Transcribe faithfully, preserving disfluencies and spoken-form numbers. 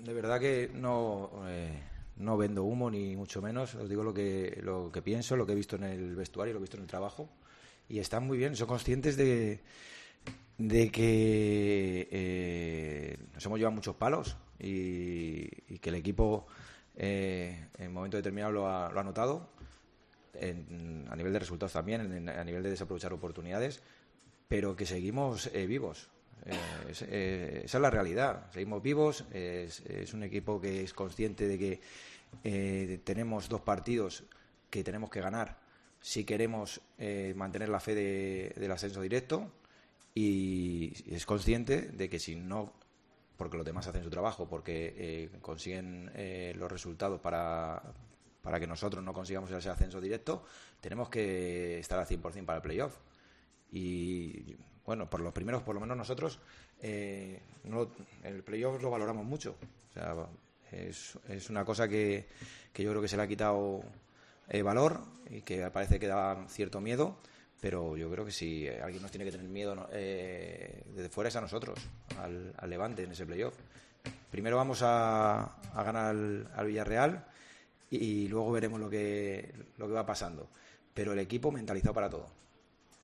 de verdad que no, eh, no vendo humo ni mucho menos. Os digo lo que, lo que pienso, lo que he visto en el vestuario, lo que he visto en el trabajo. Y están muy bien, son conscientes de, de que eh, nos hemos llevado muchos palos y, y que el equipo eh, en un momento determinado lo ha, lo ha notado, en, a nivel de resultados también, en, a nivel de desaprovechar oportunidades, pero que seguimos eh, vivos. Eh, es, eh, esa es la realidad, seguimos vivos, es, es un equipo que es consciente de que eh, tenemos dos partidos que tenemos que ganar si queremos eh, mantener la fe de, del ascenso directo, y es consciente de que si no, porque los demás hacen su trabajo, porque eh, consiguen eh, los resultados para, para que nosotros no consigamos ese ascenso directo, tenemos que estar al cien por ciento para el playoff. Y bueno, por los primeros, por lo menos nosotros, eh, no, el playoff lo valoramos mucho. O sea, es, es una cosa que, que yo creo que se le ha quitado eh, valor y que parece que da cierto miedo, pero yo creo que si alguien nos tiene que tener miedo, ¿no? eh, desde fuera es a nosotros, al, al Levante en ese playoff. Primero vamos a, a ganar al, al Villarreal y, y luego veremos lo que, lo que va pasando. Pero el equipo mentalizado para todo.